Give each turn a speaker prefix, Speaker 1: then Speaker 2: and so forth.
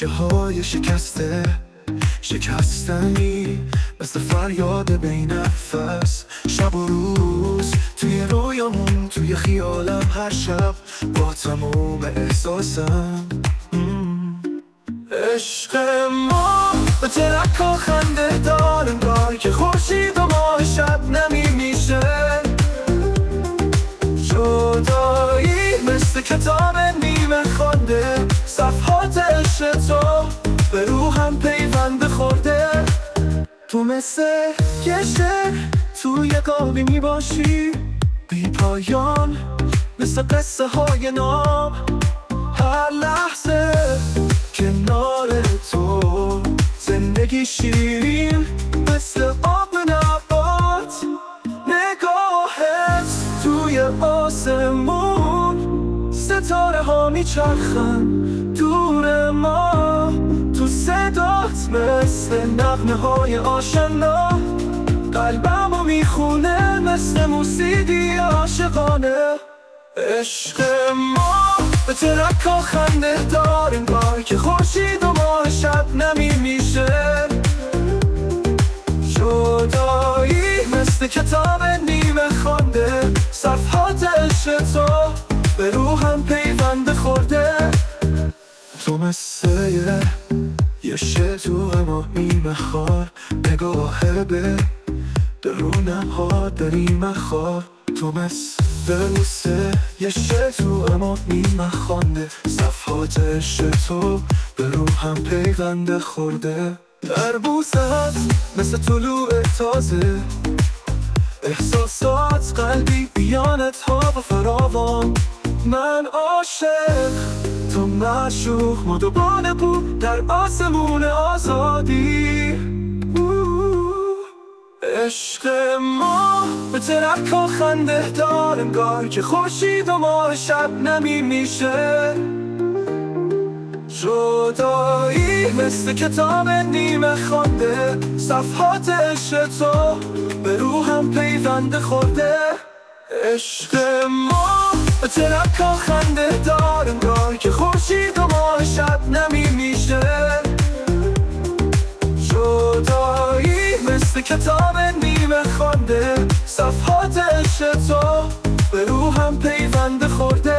Speaker 1: شیشه های شکسته شکستنی، مثل فریاد بی نفس. شب و روز توی رویامون، توی خیالم هر شب با تموم احساسم. عشق ما به ترک ها خنده دار، انگار که خورشید و ماه شب نمی میشه. جدایی مثل کتاب نیمه خونده، صفحات عشق تو به روحم پیوند خورده. تو مثل یه شعر توی قابی می باشی، بی پایان مثل قصه های نام. هر لحظه کنار تو زندگی شیرین مثل آب نبات. نگاهت توی آسمون، ستاره ها میچرخن دور ما. تو صدات مثل نغمه های آشنا، قلبمو میخونه مثل موسیقی عاشقانه. عشق ما به ترک ها خنده دار، انگار که خورشید و ماه شب نمی میشه. جدایی مثل کتاب نیمه خونده، صفحات عشق تو به روحم پیوند خورده. تو مثل یه شتوه ماهی خار، نگاه به درون ها داری مخوار. تو مثل یه شتو اما نیمه خونده، صفحات عشق تو به روحم پیوند خورده. در بوسه‌ات مثل طلوع تازه، احساسات قلبی بیانت ها و فراوان. من عاشق تو معشوق، ما دوباره بود در آسمون آزادی. عشق ما به ترک ها خنده دار، انگار که خورشید و ماه شب نمی میشه. جدایی مثل کتاب نیمه خونده، صفحات عشق تو به روحم پیوند خورده. عشق ما به ترک ها خنده دار، انگار که خورشید و ماه شب نمی میشه. جدایی مثل کتاب نیمه خونده، صفحات عشق تو به روحم پیوند خورده.